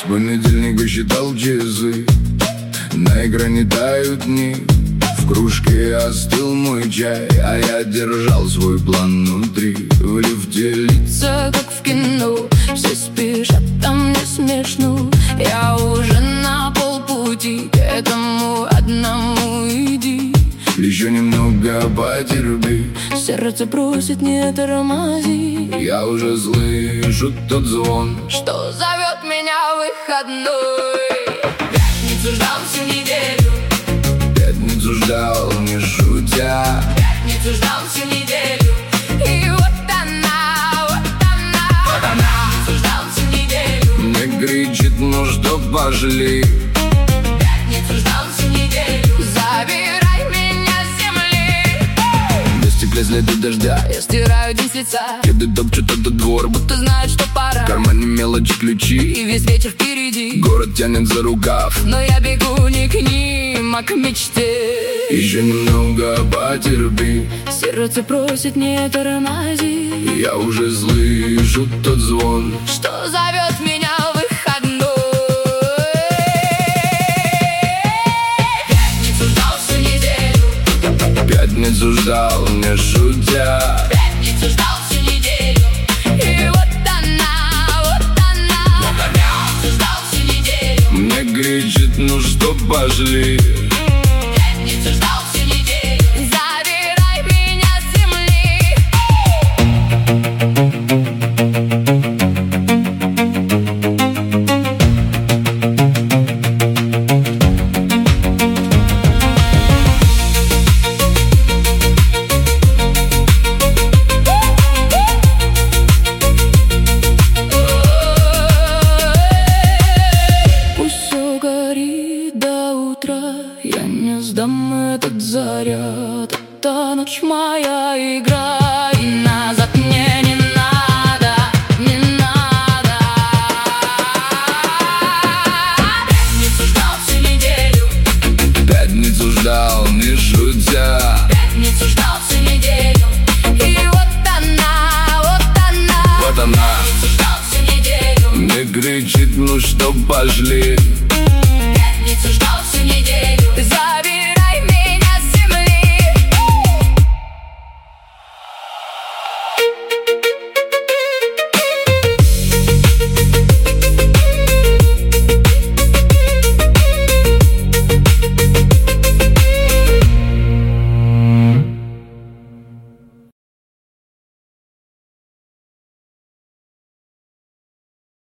понедельника считал часы, на экране тают дни. В кружке остыл мой чай, а я держал свой план внутри. В лифте лица, как в кино, все спешат, там не смешно. Я уже на полпути, к этому одному иди. Еще немного потерпи, сердце просит, не тормози. Я уже слышу тот звон, что зовет меня в выходной. Пятницу ждал всю неделю, пятницу ждал, не шутя. Пятницу ждал всю неделю, и вот она, вот она, вот она. Пятницу ждал всю неделю, мне кричит, ну что, пошли. Пятницу ждал всю неделю, забирай меня с земли. На стекле следы дождя, я стираю день с лица. Кеды топчут этот двор, будто знают, что пора. В кармане мелочи, ключи, и весь вечер впереди. Город тянет за рукав, но я бегу не к ним, а к мечте. Еще немного потерпи, сердце просит, не тормози. Я уже слышу тот звон, что зовет меня в выходной. Пятницу ждал всю неделю, пятницу ждал, не шутя. Пятницу ждал всю неделю, и вот она, вот она. Пятницу ждал всю неделю, мне кричит, ну что, пошли. Пятницу ждал всю неделю, забирай меня с земли. Пусть все горит до утра, я не сдам этот заряд. Это ночь моя игра, и назад мне не надо, не надо. Пятницу ждал всю неделю, пятницу ждал, не шутя. Пятницу ждал всю неделю, и вот она, вот она. Вот она. Пятницу ждал всю неделю, мне кричит, ну что, пошли.